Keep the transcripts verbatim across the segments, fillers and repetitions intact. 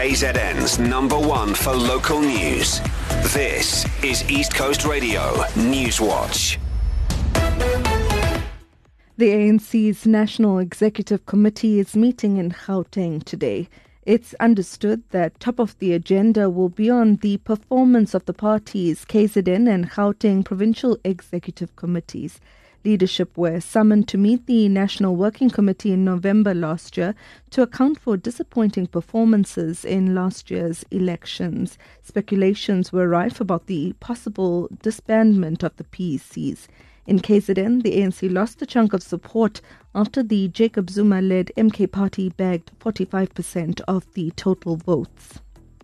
K Z N's number one for local news. This is East Coast Radio News Watch. The A N C's National Executive Committee is meeting in Gauteng today. It's understood that top of the agenda will be on the performance of the party's K Z N and Gauteng Provincial Executive Committees. Leadership were summoned to meet the National Working Committee in November last year to account for disappointing performances in last year's elections. Speculations were rife about the possible disbandment of the P E Cs. In K Z N, the A N C lost a chunk of support after the Jacob Zuma-led M K party bagged forty-five percent of the total votes.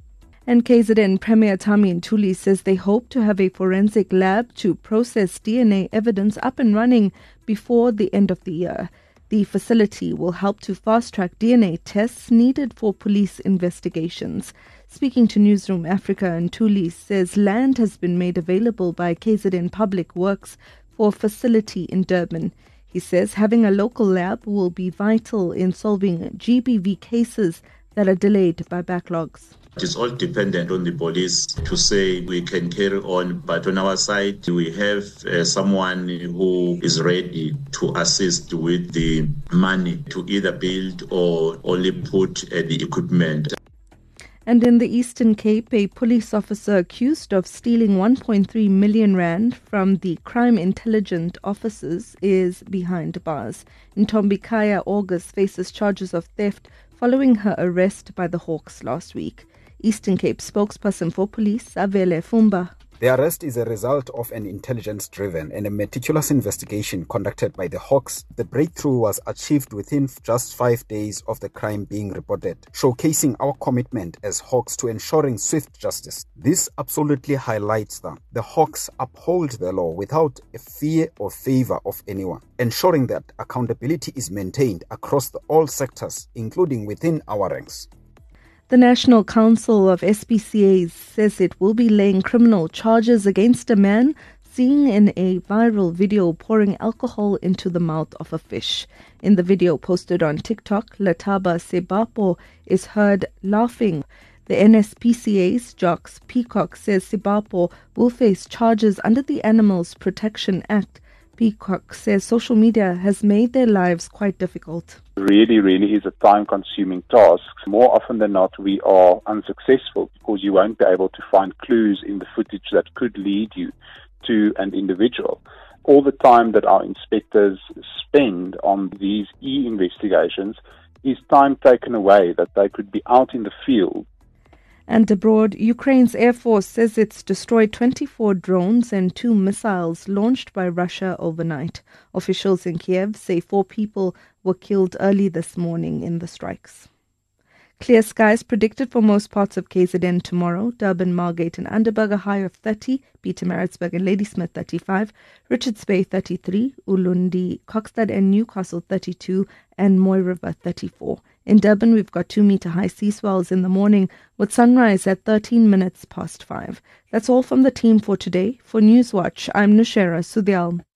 And K Z N Premier Tami Ntuli says they hope to have a forensic lab to process D N A evidence up and running before the end of the year. The facility will help to fast-track D N A tests needed for police investigations. Speaking to Newsroom Africa, Ntuli says land has been made available by K Z N Public Works for a facility in Durban. He says having a local lab will be vital in solving G B V cases that are delayed by backlogs. It's all dependent on the police to say we can carry on, but on our side we have uh, someone who is ready to assist with the money to either build or only put uh, the equipment. And in the Eastern Cape, a police officer accused of stealing one point three million rand from the crime intelligence officers is behind bars. Ntombikaya August faces charges of theft following her arrest by the Hawks last week. Eastern Cape spokesperson for police, Avele Fumba. The arrest is a result of an intelligence-driven and a meticulous investigation conducted by the Hawks. The breakthrough was achieved within just five days of the crime being reported, showcasing our commitment as Hawks to ensuring swift justice. This absolutely highlights that the Hawks uphold the law without a fear or favor of anyone, ensuring that accountability is maintained across the, all sectors, including within our ranks. The National Council of S P C As says it will be laying criminal charges against a man seen in a viral video pouring alcohol into the mouth of a fish. In the video posted on TikTok, Lataba Sebapo is heard laughing. The N S P C A's Jocks Peacock says Sebapo will face charges under the Animals Protection Act. Peacock says social media has made their lives quite difficult. Really, really is a time-consuming task. More often than not, we are unsuccessful because you won't be able to find clues in the footage that could lead you to an individual. All the time that our inspectors spend on these e-investigations is time taken away that they could be out in the field. And abroad, Ukraine's Air Force says it's destroyed twenty-four drones and two missiles launched by Russia overnight. Officials in Kiev say four people were killed early this morning in the strikes. Clear skies predicted for most parts of K Z N tomorrow. Durban, Margate and Underberg a high of thirty, Pietermaritzburg and Ladysmith thirty-five, Richards Bay thirty-three, Ulundi, Kokstad and Newcastle thirty-two and Moy River thirty-four. In Durban, we've got two metre high sea swells in the morning with sunrise at thirteen minutes past five. That's all from the team for today. For Newswatch, I'm Nushera Sudyal.